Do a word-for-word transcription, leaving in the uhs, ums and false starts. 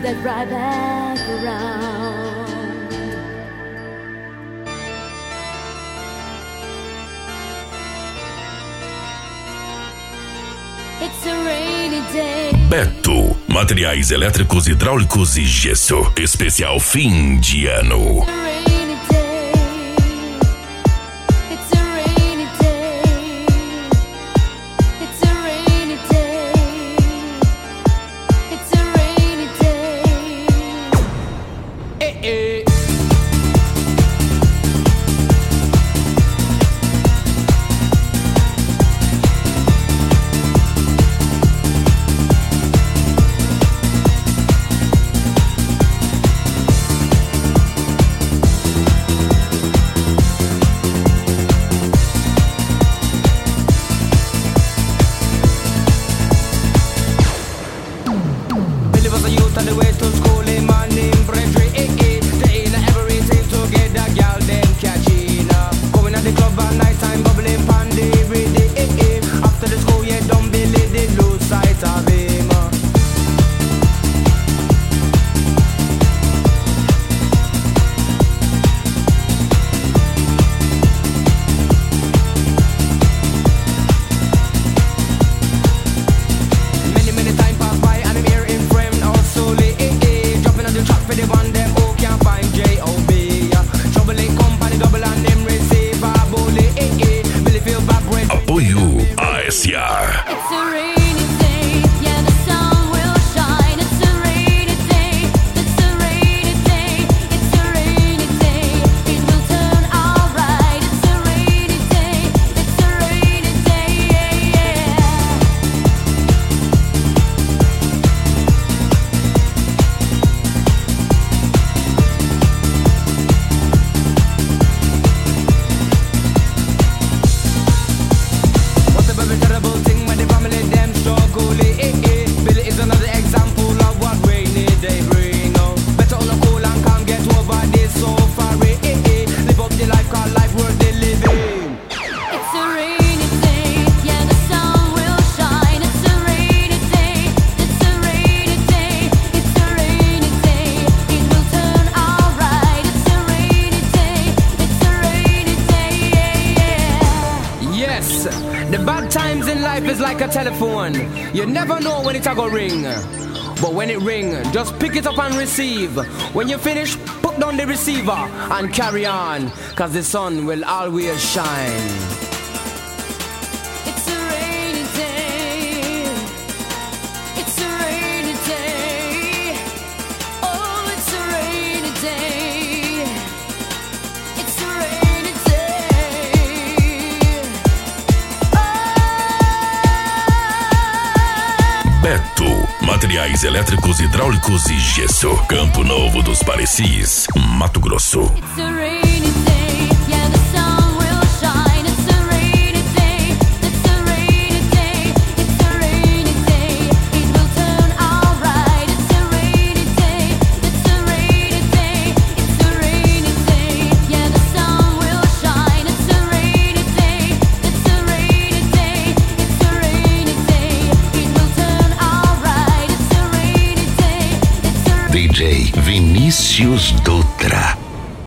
that right back around. It's a rainy day. Beto, materiais elétricos, hidráulicos e gesso. Especial fim de ano. On the way to school in my name, Brethren, eh, eh. They ain't everything together, girl, them catching up. Going at the club at night time, bubbling pandy, ready, eh, eh. After the school, yeah, don't believe they lose sight of him. Many, many time pass by, and I'm here in frame. Slowly, eh, eh, jumping on the track for the one them who can't find J O B. Trouble in company, double and them receive a bully, eh, eh. Really feel bad when Apoio A S R. It's a rainy day, yeah, the sun will shine. It's a rainy day, it's a rainy day, it's a rainy day. It will turn alright. It's a rainy day, it's a rainy day, yeah, yeah. What's a very terrible thing when the family them struggle, eh, eh. Billy is another example of what rainy day bring. Oh, better all cool and calm, get over this so far, eh, eh. Live up the life, call life worth the living. It's a rainy day, yeah, the sun will shine. It's a rainy day, it's a rainy day, it's a rainy day. It will turn alright. It's a rainy day, it's a rainy day, yeah, yeah. Yes, the bad times in life is like a telephone. You never know when it's a go ring. But when it ring, just pick it up and receive. When you finish, put down the receiver and carry on, cause the sun will always shine. It's a rainy day. It's a rainy day. Oh, it's a rainy day. It's a rainy day. Beto, materiais elétricos, hidráulicos e gesso. Campo Novo dos Parecis, Mato Grosso. It's a rainy day. Yeah, the sun will shine. It's a rainy day. It's a rainy day. It's a rainy day. It will turn alright. It's a rainy day. It's a rainy day. It's a rainy day. Yeah, the sun will shine. It's a rainy day. It's a rainy day. It's a rainy day. It will turn alright. It's a rainy day. It's a D J Vinícius Dutra.